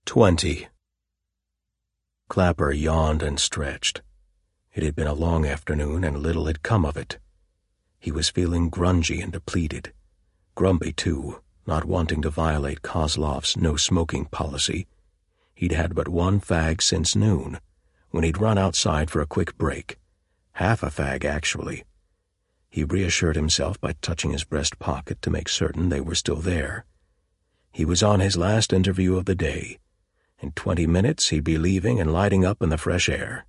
20. Clapper yawned and stretched. It had been a long afternoon, and little had come of it. He was feeling grungy and depleted. Grumpy, too, not wanting to violate Kozlov's no-smoking policy. He'd had but one fag since noon, when he'd run outside for a quick break. Half a fag, actually. He reassured himself by touching his breast pocket to make certain they were still there. He was on his last interview of the day. In 20 minutes he'd be leaving and lighting up in the fresh air.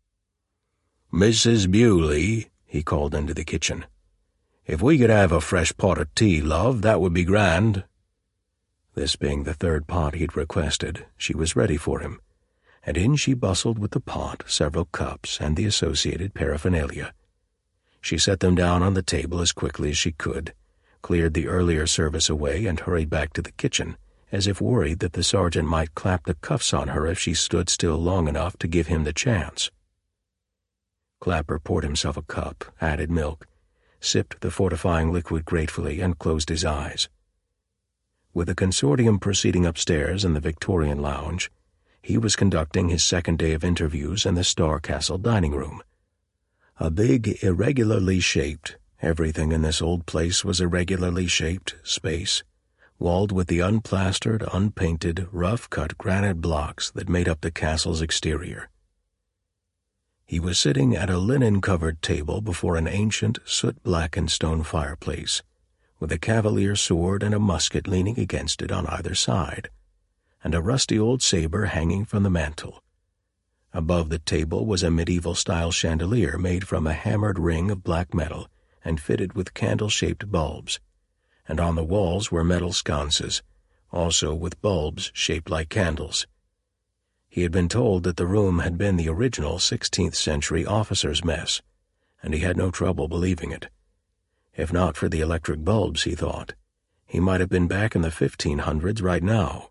"Mrs. Bewley," he called into the kitchen. "If we could have a fresh pot of tea, love, that would be grand." This being the third pot he'd requested, she was ready for him, and in she bustled with the pot, several cups, and the associated paraphernalia. She set them down on the table as quickly as she could, cleared the earlier service away, and hurried back to the kitchen, as if worried that the sergeant might clap the cuffs on her if she stood still long enough to give him the chance. Clapper poured himself a cup, added milk, sipped the fortifying liquid gratefully, and closed his eyes. With the consortium proceeding upstairs in the Victorian lounge, he was conducting his second day of interviews in the Star Castle dining room. A big, irregularly shaped, everything in this old place was irregularly shaped, space, walled with the unplastered, unpainted, rough-cut granite blocks that made up the castle's exterior. He was sitting at a linen-covered table before an ancient, soot-blackened stone fireplace, with a cavalier sword and a musket leaning against it on either side, and a rusty old saber hanging from the mantel. Above the table was a medieval-style chandelier made from a hammered ring of black metal and fitted with candle-shaped bulbs, and on the walls were metal sconces, also with bulbs shaped like candles. He had been told that the room had been the original 16th-century officers' mess, and he had no trouble believing it. If not for the electric bulbs, he thought, he might have been back in the 1500s right now.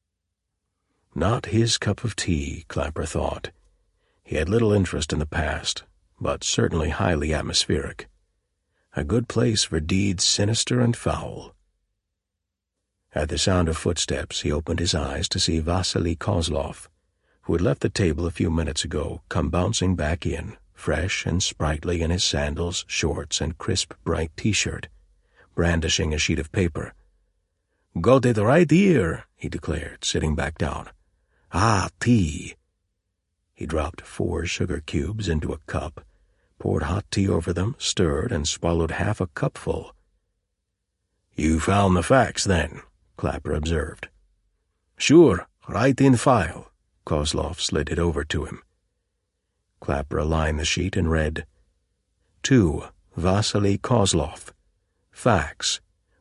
Not his cup of tea, Clapper thought. He had little interest in the past, but certainly highly atmospheric. A good place for deeds sinister and foul. At the sound of footsteps, he opened his eyes to see Vasily Kozlov, who had left the table a few minutes ago, come bouncing back in, fresh and sprightly in his sandals, shorts, and crisp, bright T-shirt, brandishing a sheet of paper. "Got it right here," he declared, sitting back down. "Ah, tea." He dropped 4 sugar cubes into a cup, poured hot tea over them, stirred, and swallowed half a cupful. "You found the facts, then," Clapper observed. "Sure, right in file." Kozlov slid it over to him. Clapper aligned the sheet and read, "To Vasily Kozlov. Fax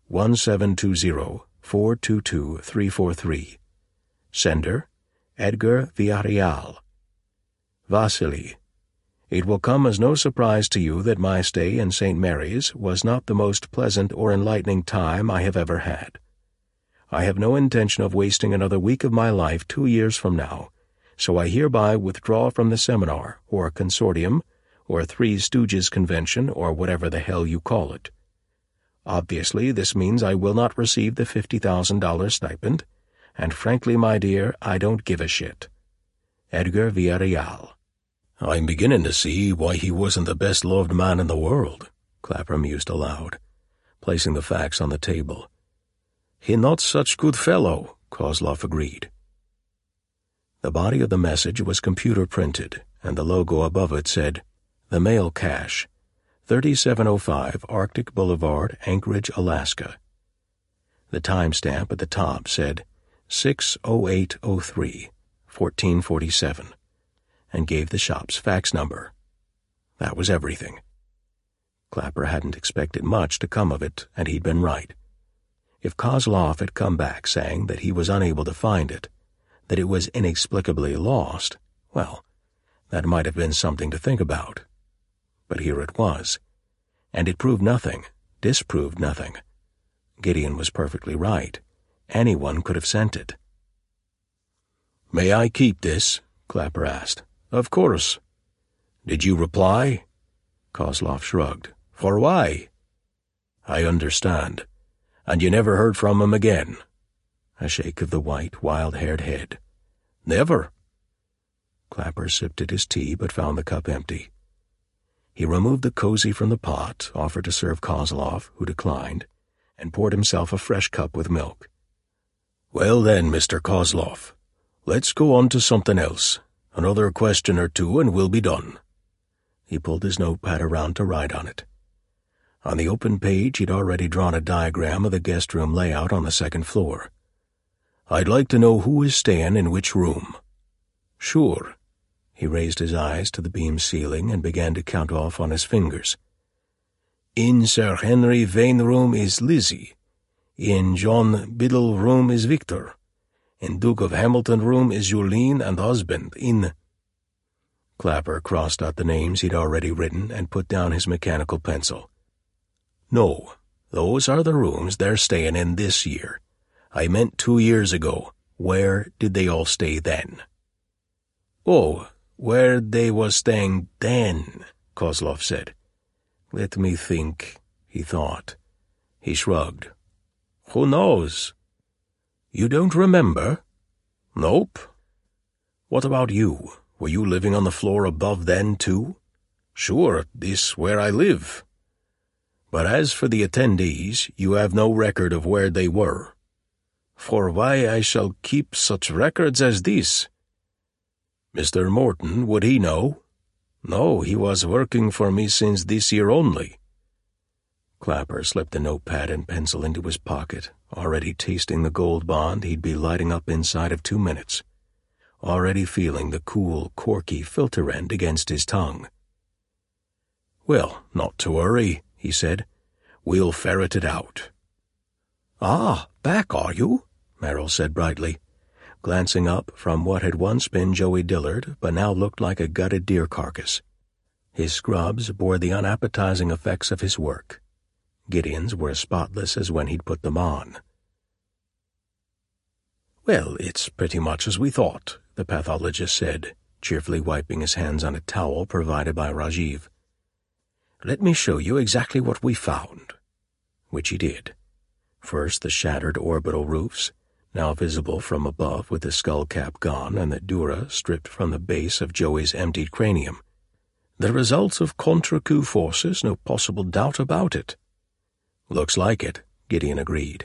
1720-422-343. Sender Edgar Villarreal. Vasily, it will come as no surprise to you that my stay in St. Mary's was not the most pleasant or enlightening time I have ever had. I have no intention of wasting another week of my life 2 years from now, so I hereby withdraw from the seminar, or consortium, or Three Stooges convention, or whatever the hell you call it. Obviously, this means I will not receive the $50,000 stipend, and frankly, my dear, I don't give a shit. Edgar Villarreal." "I'm beginning to see why he wasn't the best-loved man in the world," Clapper mused aloud, placing the facts on the table. "He not such good fellow," Kozlov agreed. The body of the message was computer-printed, and the logo above it said, "The Mail Cache, 3705 Arctic Boulevard, Anchorage, Alaska." The timestamp at the top said 6/08/03, 1447, and gave the shop's fax number. That was everything. Clapper hadn't expected much to come of it, and he'd been right. If Kozlov had come back saying that he was unable to find it, that it was inexplicably lost, well, that might have been something to think about. But here it was, and it proved nothing, disproved nothing. Gideon was perfectly right. Anyone could have sent it. "May I keep this?" Clapper asked. "Of course." "Did you reply?" Kozlov shrugged. "For why?" "I understand. And you never heard from him again?" A shake of the white, wild-haired head. Never. Clapper sipped at his tea but found the cup empty. He removed the cozy from the pot, offered to serve Kozlov, who declined, and poured himself a fresh cup with milk. "Well then, Mr. Kozlov, let's go on to something else. Another question or two and we'll be done." He pulled his notepad around to write on it. On the open page he'd already drawn a diagram of the guest room layout on the second floor. "I'd like to know who is staying in which room." "Sure." He raised his eyes to the beam ceiling and began to count off on his fingers. "In Sir Henry Vane room is Lizzie. In John Biddle room is Victor. In Duke of Hamilton room is Julene and husband. In—" Clapper crossed out the names he'd already written and put down his mechanical pencil. "No, those are the rooms they're staying in this year. I meant 2 years ago. Where did they all stay then?" "Oh, where they was staying then," Kozlov said. "Let me think," he thought. He shrugged. "Who knows?" "You don't remember?" "Nope." "What about you? Were you living on the floor above then, too?" "Sure, this where I live." "But as for the attendees, you have no record of where they were." "For why I shall keep such records as this?" "Mr. Morton, would he know?" "No, he was working for me since this year only." Clapper slipped the notepad and pencil into his pocket, already tasting the gold bond he'd be lighting up inside of 2 minutes, already feeling the cool, corky filter end against his tongue. "Well, not to worry," he said. "We'll ferret it out." "Ah, back, are you?" Merrill said brightly, glancing up from what had once been Joey Dillard but now looked like a gutted deer carcass. His scrubs bore the unappetizing effects of his work. Gideon's were as spotless as when he'd put them on. "Well, it's pretty much as we thought," the pathologist said, cheerfully wiping his hands on a towel provided by Rajiv. "Let me show you exactly what we found." Which he did. First the shattered orbital roofs, now visible from above with the skull cap gone and the dura stripped from the base of Joey's emptied cranium. "The result of contre-coup forces, no possible doubt about it." "Looks like it," Gideon agreed.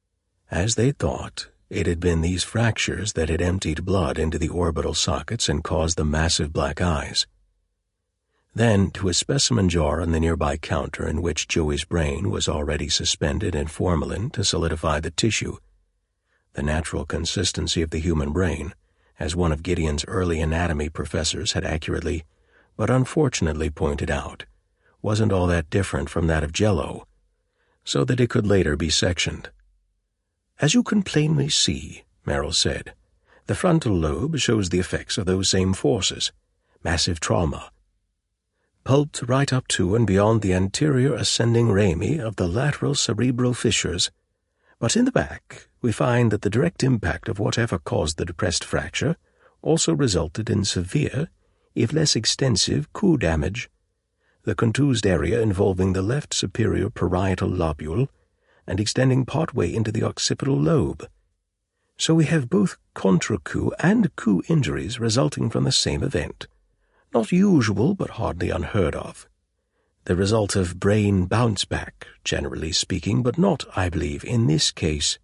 As they thought, it had been these fractures that had emptied blood into the orbital sockets and caused the massive black eyes. Then, to a specimen jar on the nearby counter in which Joey's brain was already suspended in formalin to solidify the tissue. The natural consistency of the human brain, as one of Gideon's early anatomy professors had accurately, but unfortunately pointed out, wasn't all that different from that of Jell-O, so that it could later be sectioned. "As you can plainly see," Merrill said, "the frontal lobe shows the effects of those same forces, massive trauma, pulped right up to and beyond the anterior ascending rami of the lateral cerebral fissures. But in the back, we find that the direct impact of whatever caused the depressed fracture also resulted in severe, if less extensive, coup damage. The contused area involving the left superior parietal lobule and extending partway into the occipital lobe. So we have both contre-coup and coup injuries resulting from the same event. Not usual, but hardly unheard of. The result of brain bounce-back, generally speaking, but not, I believe, in this case."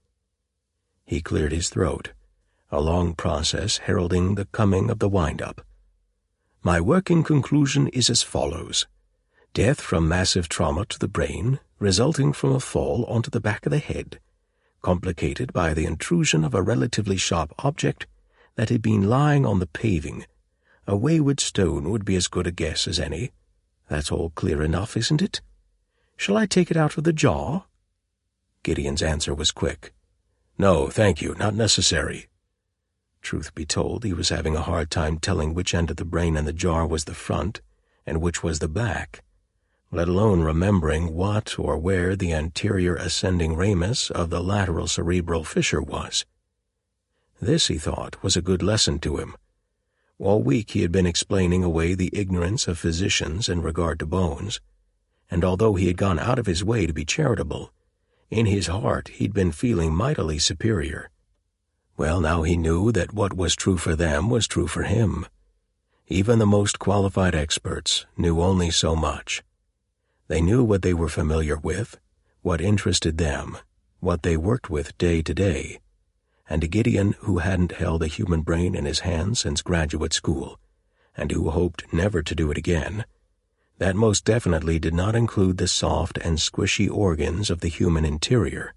He cleared his throat, a long process heralding the coming of the wind-up. "My working conclusion is as follows. Death from massive trauma to the brain, resulting from a fall onto the back of the head, complicated by the intrusion of a relatively sharp object that had been lying on the paving. A wayward stone would be as good a guess as any. That's all clear enough, isn't it? Shall I take it out of the jar?" Gideon's answer was quick. "No, thank you, not necessary." Truth be told, he was having a hard time telling which end of the brain in the jar was the front and which was the back, let alone remembering what or where the anterior ascending ramus of the lateral cerebral fissure was. This, he thought, was a good lesson to him. All week he had been explaining away the ignorance of physicians in regard to bones, and although he had gone out of his way to be charitable, in his heart he'd been feeling mightily superior. Well, now he knew that what was true for them was true for him. Even the most qualified experts knew only so much. They knew what they were familiar with, what interested them, what they worked with day to day, and Gideon, who hadn't held a human brain in his hands since graduate school, and who hoped never to do it again, that most definitely did not include the soft and squishy organs of the human interior.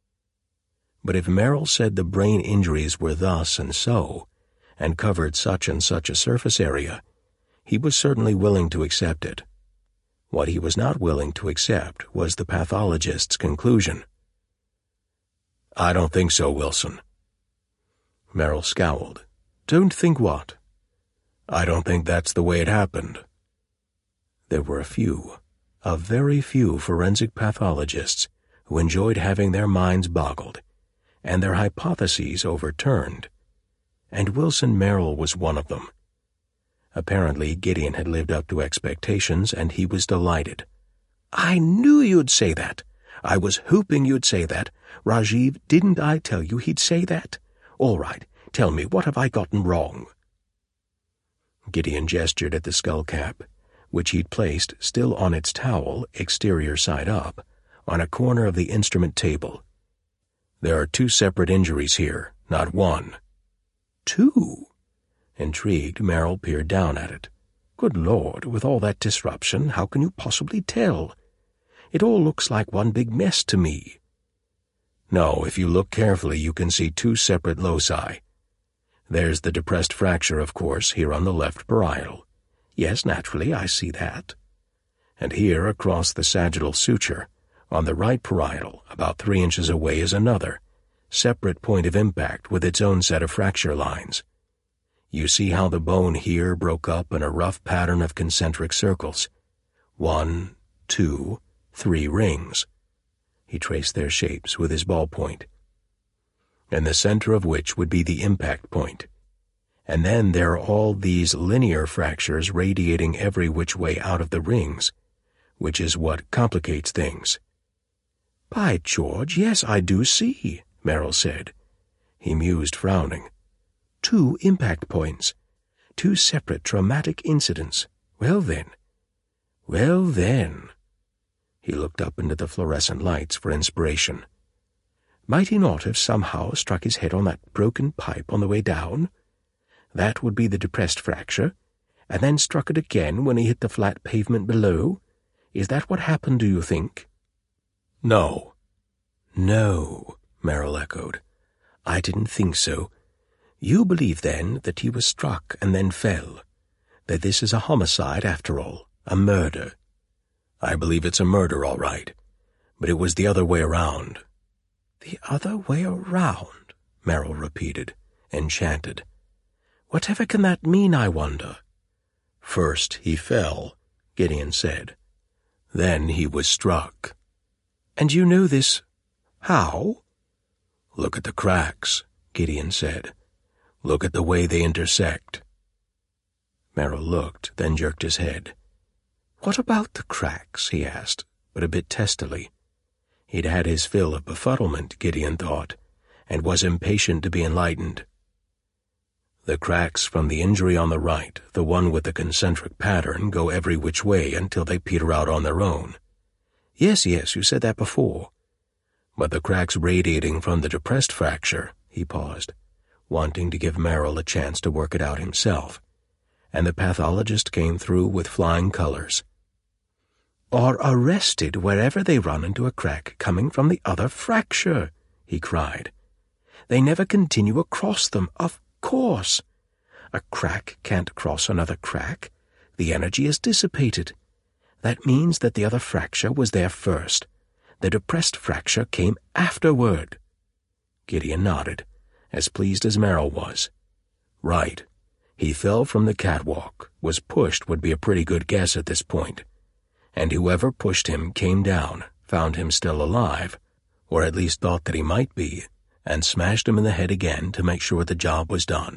But if Merrill said the brain injuries were thus and so, and covered such and such a surface area, he was certainly willing to accept it. What he was not willing to accept was the pathologist's conclusion. "I don't think so, Wilson." Merrill scowled. "Don't think what?" "I don't think that's the way it happened." There were a very few forensic pathologists who enjoyed having their minds boggled and their hypotheses overturned, and Wilson Merrill was one of them. Apparently, Gideon had lived up to expectations, and he was delighted. "I knew you'd say that. I was hoping you'd say that. Rajiv, didn't I tell you he'd say that? All right, tell me, what have I gotten wrong?" Gideon gestured at the skull cap, which he'd placed, still on its towel, exterior side up, on a corner of the instrument table. "There are 2 separate injuries here, not 1. "2?" Intrigued, Merrill peered down at it. "Good Lord, with all that disruption, how can you possibly tell? It all looks like one big mess to me." "No, if you look carefully, you can see 2 separate loci. There's the depressed fracture, of course, here on the left parietal. Yes, naturally, I see that. And here, across the sagittal suture, on the right parietal, about 3 inches away, is another, separate point of impact with its own set of fracture lines. You see how the bone here broke up in a rough pattern of concentric circles. 1, 2, 3 rings." He traced their shapes with his ballpoint. "In the center of which would be the impact point. And then there are all these linear fractures radiating every which way out of the rings, which is what complicates things." "By George, yes, I do see," Merrill said. He mused, frowning. 2 impact points. 2 separate traumatic incidents. Well then. He looked up into the fluorescent lights for inspiration. Might he not have somehow struck his head on that broken pipe on the way down? That would be the depressed fracture, and then struck it again when he hit the flat pavement below? Is that what happened, do you think? "No." "No," Merrill echoed. "I didn't think so. You believe, then, that he was struck and then fell? That this is a homicide, after all, a murder?" "I believe it's a murder, all right. But it was the other way around." "The other way around," Merrill repeated, enchanted. "Whatever can that mean, I wonder?" "First he fell," Gideon said. "Then he was struck." "And you know this? How?" "Look at the cracks," Gideon said. "Look at the way they intersect." Merrill looked, then jerked his head. "What about the cracks?" he asked, but a bit testily. He'd had his fill of befuddlement, Gideon thought, and was impatient to be enlightened. "The cracks from the injury on the right, the one with the concentric pattern, go every which way until they peter out on their own." Yes, you said that before." "But the cracks radiating from the depressed fracture," he paused, wanting to give Merrill a chance to work it out himself, and the pathologist came through with flying colors. "Are arrested wherever they run into a crack coming from the other fracture," he cried. "They never continue across them, of course. A crack can't cross another crack. The energy is dissipated. That means that the other fracture was there first. The depressed fracture came afterward." Gideon nodded, as pleased as Merrill was. "Right. He fell from the catwalk, was pushed would be a pretty good guess at this point. And whoever pushed him came down, found him still alive, or at least thought that he might be, and smashed him in the head again to make sure the job was done."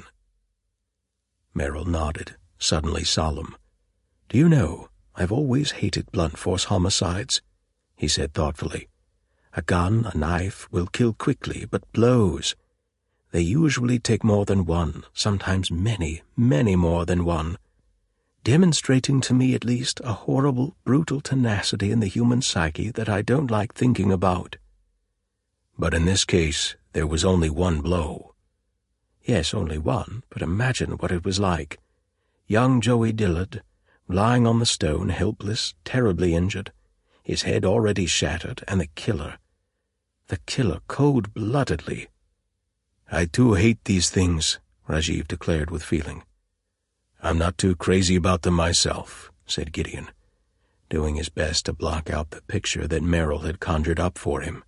Merrill nodded, suddenly solemn. "Do you know, I've always hated blunt force homicides," he said thoughtfully. "A gun, a knife, will kill quickly, but blows, They usually take more than one, sometimes many, many more than one, demonstrating to me at least a horrible, brutal tenacity in the human psyche that I don't like thinking about. But in this case, there was only one blow. Yes, only one, but imagine what it was like. Young Joey Dillard, lying on the stone, helpless, terribly injured, his head already shattered, and the killer cold-bloodedly. "I too hate these things," Rajiv declared with feeling. "I'm not too crazy about them myself," said Gideon, doing his best to block out the picture that Merrill had conjured up for him.